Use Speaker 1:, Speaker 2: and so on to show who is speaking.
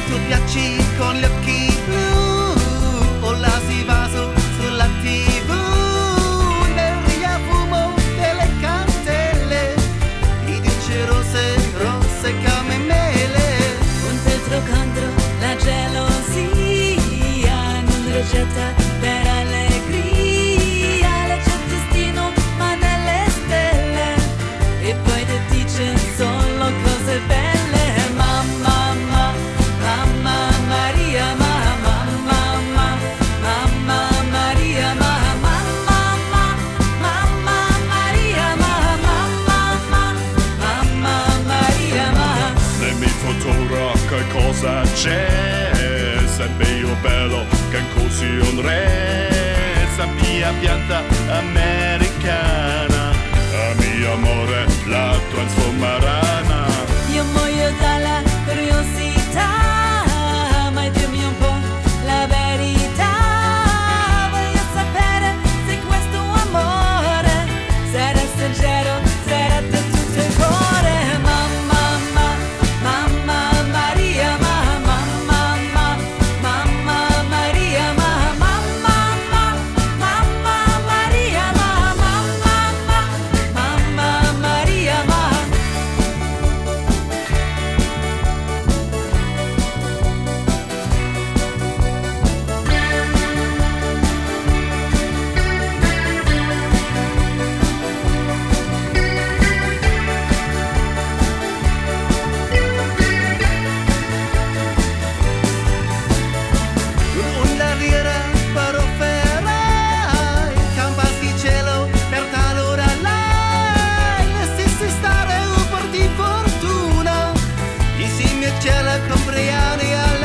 Speaker 1: tu piaci con gli occhi blu, o la si va sulla TV, nel riafumo delle candele, i dice rose, rose come mele.
Speaker 2: Un tetro contro la gelosia, non ricetta per allegria, legge il destino ma nelle stelle, e poi ti dice solo cose belle. Mamma, mamma Maria, mamma, mamma Maria, mamma, mamma Maria, mamma Maria,
Speaker 3: Nel mio futuro che cosa c'è? Sempre io bello che così un re, sa mia pianta americana, a mio amore la trasformeranno.
Speaker 2: Io muoio dalla curiosità, ma dimmi un po' la verità. Voglio sapere se questo amore sarà sincero, sarà da tutto il cuore. Mamma Maria, mamma Maria, mamma Maria, mamma Maria,
Speaker 1: Una riera paroferai, campas di cielo per talora lei, e se stare un po' di fortuna, i simmi cielo compriani